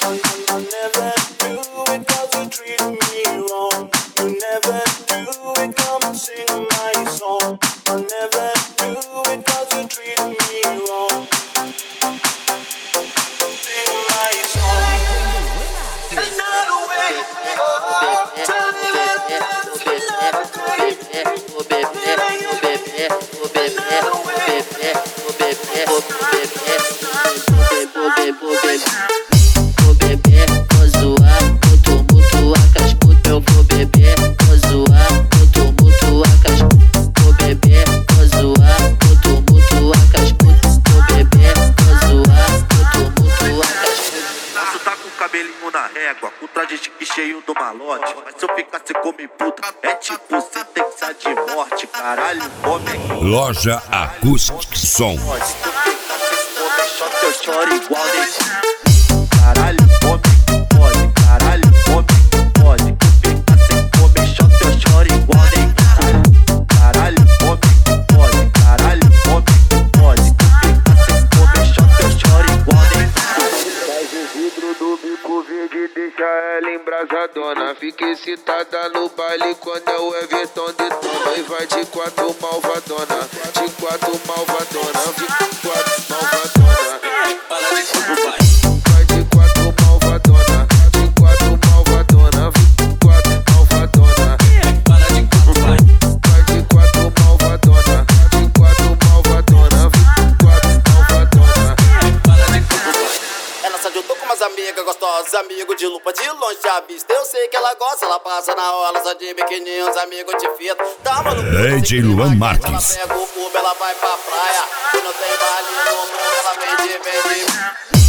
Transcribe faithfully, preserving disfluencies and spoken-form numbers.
Cheio do malote, mas se eu ficar sem comer puta, é tipo sentença de morte, caralho, homem. Loja Acoustic Som. Se tu ficar sem comer shot, eu choro igual nem. Caralho, homem, pode, caralho, homem, pode. Se tu ficar sem comer shot, eu choro igual nem. Caralho, homem, pode, caralho, homem, pode. Se tu ficar sem comer shot, eu choro igual nem. Faz o vidro do bico verde, deixa ela embrasadona. Fica excitada no baile quando é o Everton detona. E vai de quatro malvadona, de quatro malvadona, de quatro malvadona. Para de fogo, vai. Vai de quatro malvadona, de quatro malvadona, de quatro malvadona. Para de fogo, vai. Vai de quatro malvadona, de quatro malvadona, de quatro malvadona. Para de fogo, vai. Ela se ajudou com umas amigas gostosas, amigos de lupa de longe já vista. Eu sei que ela gosta, ela passa na hora, só de biquininho, os amigos de fita. Tá maluco? D J Luan Marques. Ela pega o cubo, ela vai pra praia. Se não tem baile no mundo, ela vem de, vem de.